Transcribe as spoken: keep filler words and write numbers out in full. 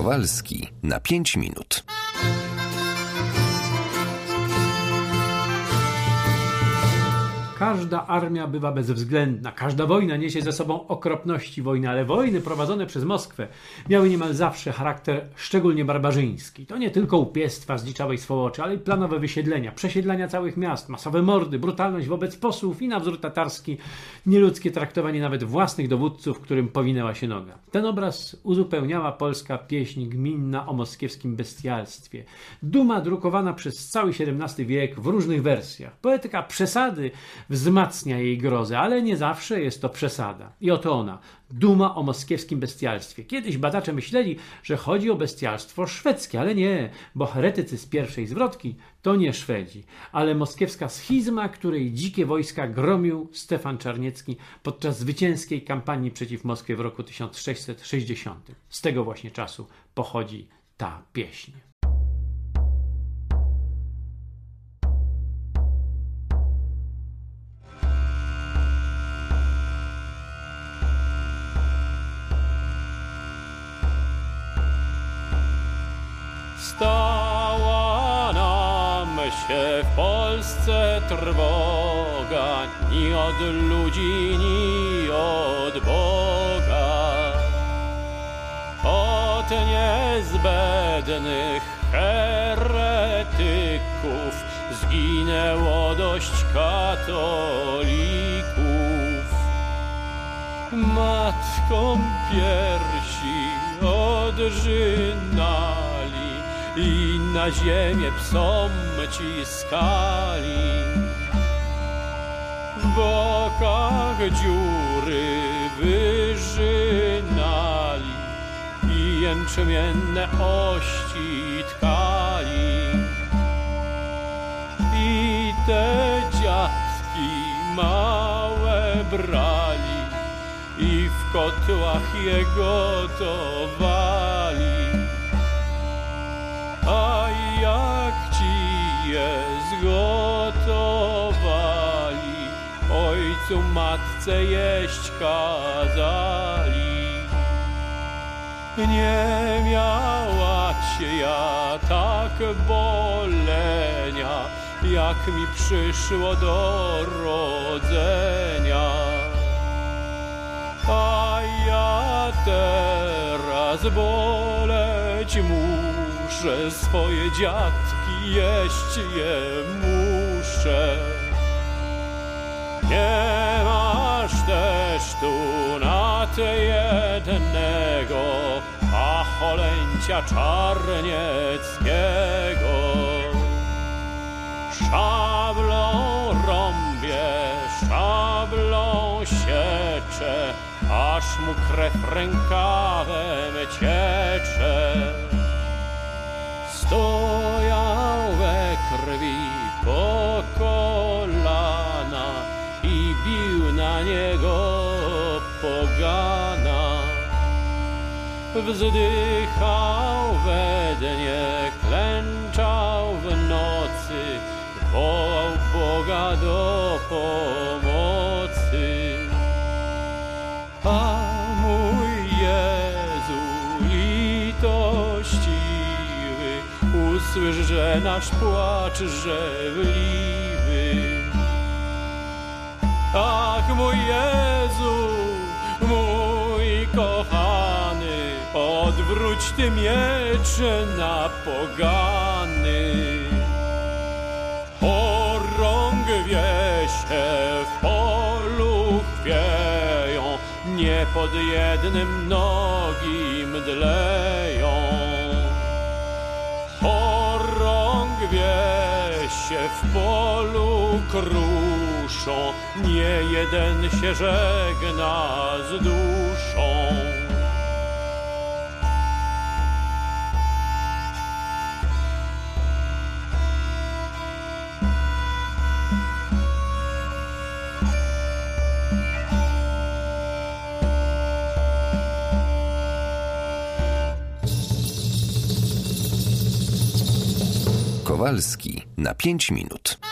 Kowalski na pięć minut. Każda armia bywa bezwzględna, każda wojna niesie ze sobą okropności wojny, ale wojny prowadzone przez Moskwę miały niemal zawsze charakter szczególnie barbarzyński. To nie tylko upiestwa zliczałej swołoczy, ale i planowe wysiedlenia, przesiedlania całych miast, masowe mordy, brutalność wobec posłów i na wzór tatarski, nieludzkie traktowanie nawet własnych dowódców, którym powinęła się noga. Ten obraz uzupełniała polska pieśń gminna o moskiewskim bestialstwie. Duma drukowana przez cały siedemnasty wiek w różnych wersjach. Poetyka przesady wzmacnia jej grozę, ale nie zawsze jest to przesada. I oto ona, duma o moskiewskim bestialstwie. Kiedyś badacze myśleli, że chodzi o bestialstwo szwedzkie, ale nie, bo heretycy z pierwszej zwrotki to nie Szwedzi, ale moskiewska schizma, której dzikie wojska gromił Stefan Czarniecki podczas zwycięskiej kampanii przeciw Moskwie w roku tysiąc sześćset sześćdziesiątym. Z tego właśnie czasu pochodzi ta pieśń. Stała nam się w Polsce trwoga, ni od ludzi, ni od Boga. Od niezbędnych heretyków zginęło dość katolików. Matkom piersi odrzynali i na ziemię psom ciskali. W bokach dziury wyżynali i jęczmienne ości tkali. I te dziatki małe brali i w kotłach je gotowali. A jak ci je zgotowali, ojcu matce jeść kazali. Nie miała cię ja tak bolenia, jak mi przyszło do rodzenia. A ja teraz boleć muszę, swoje dziatki jeść je muszę. Nie masz też tu nad jednego pacholęcia czarnieckiego. Szablą rąbie, szablą siecze, aż mu krew rękawem ciecze. Stojał we krwi po kolana i bił na niego pogana. Wzdychał we dnie, klęczał w nocy, wołał Boga do pomocy. A mój Jezu litościwy, usłysz, że nasz płacz żewliwy. Ach, mój Jezu, mój kochany, odwróć ty miecz na pogany. Orągwie się w polu chwieją, nie pod jednym nogi mdleją. Orągwie się w polu kruszą, nie jeden się żegna z duszą. Kowalski na pięć minut.